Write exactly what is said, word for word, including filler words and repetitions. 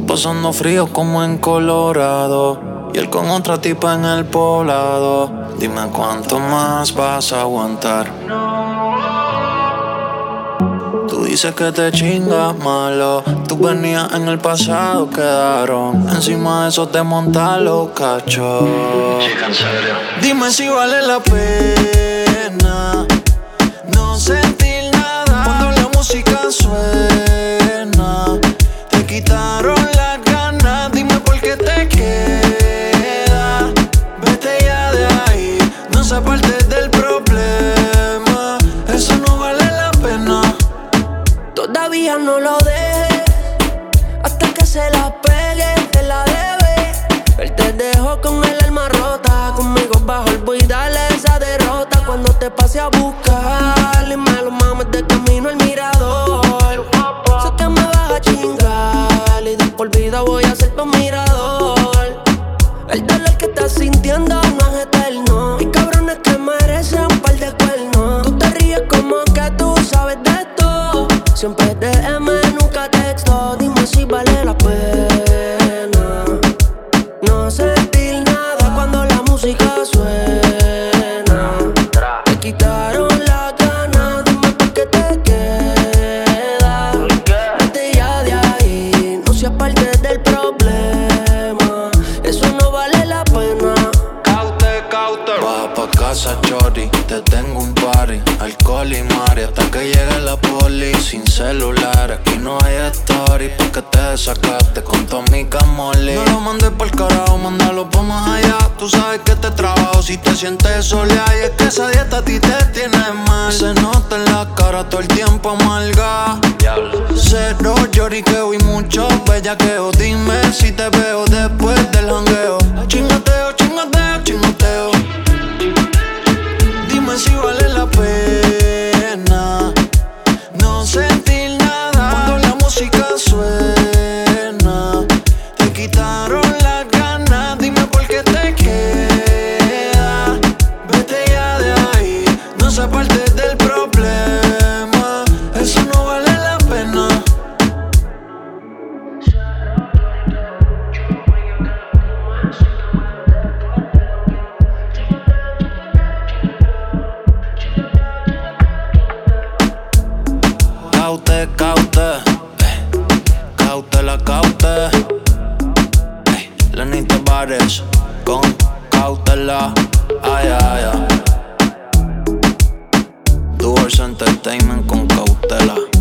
pasando frío como en Colorado y él con otra tipa en el poblado. Dime cuánto más vas a aguantar. Tú dices que te chingas malo. Tú venías en el pasado, quedaron. Encima de eso te montan los cachos. Chica, en serio. Dime si vale la pena no sentir nada cuando la música suena. Te quitaron las ganas, dime por qué te quedas. Vete ya de ahí, no se parte del problema. Eso no vale la pena. Todavía no lo deje hasta que se la pegue, te la debe. Él te dejó con el alma rota, conmigo bajo el boy, dale esa derrota. Cuando te pase a buscar y me lo mames de camino al mirador. Sé que me vas a chingar y de por vida voy a ser tu mirador. El dolor que estás sintiendo no es eterno. Y cabrones que merecen un par de cuernos. Tú te ríes como que tú sabes de esto. Siempre D M, nunca texto. Dime si vale la pena no sentir nada cuando la música suena. Te quitaron las ganas, dime por qué te quedas. Vete ya de ahí, no seas parte del problema. Eso no vale la pena. Caute, caute. Baja pa' casa, chori, te tengo un party. Alcohol y mari, hasta que llegue la poli. Sin celular, aquí no hay story. Porque te sacaste con tu amiga Molly. No lo mandes pa'l carajo, mándalo pa' más allá. Tú sabes que te trabajo si te sientes sola. Y es que esa dieta a ti te tiene mal. Se nota en la cara todo el tiempo amarga. Cero lloriqueo y mucho bellaqueo. Dime si te veo después del jangueo. Chingateo, chingateo, chingateo. Dime si vale la pena no sentir nada cuando la música suena. Te quitaron las ganas, dime por qué te quedas. Vete ya de ahí, no se parte del problema. Eso no vale la pena. Caute, caute, eh. Cautela, caute, eh. Lenita Bares con cautela, ay, ay, ay. Doors Entertainment con cautela.